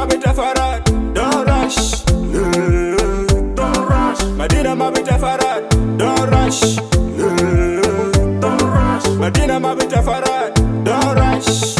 Mabita Farad, don't rush. Don't rush. Medina Mabita Farad, don't rush. Don't rush. Medina Mabita Farad, don't rush.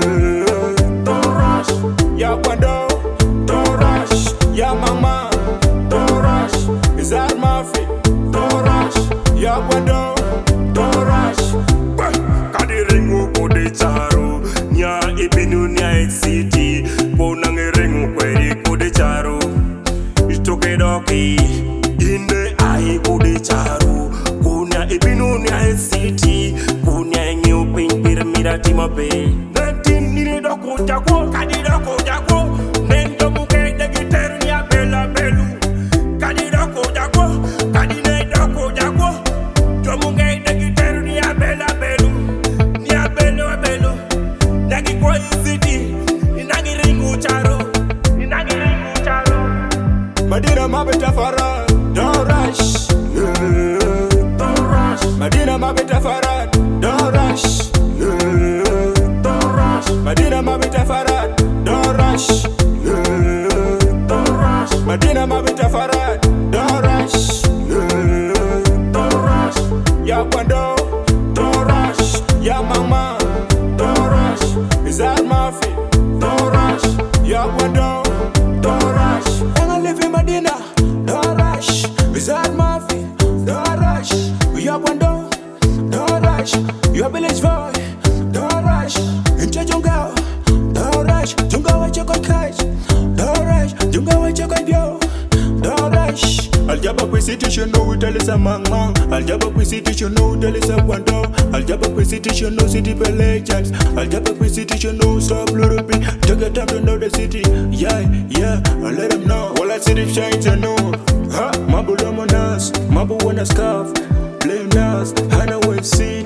Don't rush. Ya Kwando, don't rush. Ya Mama, don't rush. Izar Mafi, don't rush. Ya Kwando, don't rush. Kadiringu kode charo, nya ibinu nya city, bonang ringu kweri kode charo. Itoke doki, inde ai kode charo, kunya ibinu nya city, kunya nyu pin piramida timabe. Nantin nini doko jako, kadi doko jako, nendo muke de gitar nya bela belu. Kadi doko jako, kadi ne doko jako, jomunge de gitar nya bela belu. Nya belu belu, nagi kwa city, inagi ringu charo, inagi ringu charo. Medina Mabita Farad, don't rush. Don't rush. Medina Mabita Farad, don't rush. Don't rush. Medina Mabita Farad, don't rush. Don't rush. Medina Mabita Farad, don't rush. Don't rush. Ya Kwando, don't rush. Ya Mama, don't rush. Izar Mafi, don't rush. Ya Kwando, don't rush. And I live in Medina, don't rush. Izar Mafi, don't rush. Ya Kwando, don't rush. Your village boy, don't rush. Into Jungle, don't rush. Jungle with your catch, don't rush. Jungle with your yo, don't rush. Aljaba Precision, no, tell us a man. Aljaba Precision, no, tell us a Kwando. Aljaba Precision, no, city legends. Aljaba Precision, no, stop little bit. Take a time to know the city. Yeah, yeah, I let them know. All I city shines, I know. Ha, Mabu Lomonas, Mabu wanna scarf. Blame Nas, Hana will see.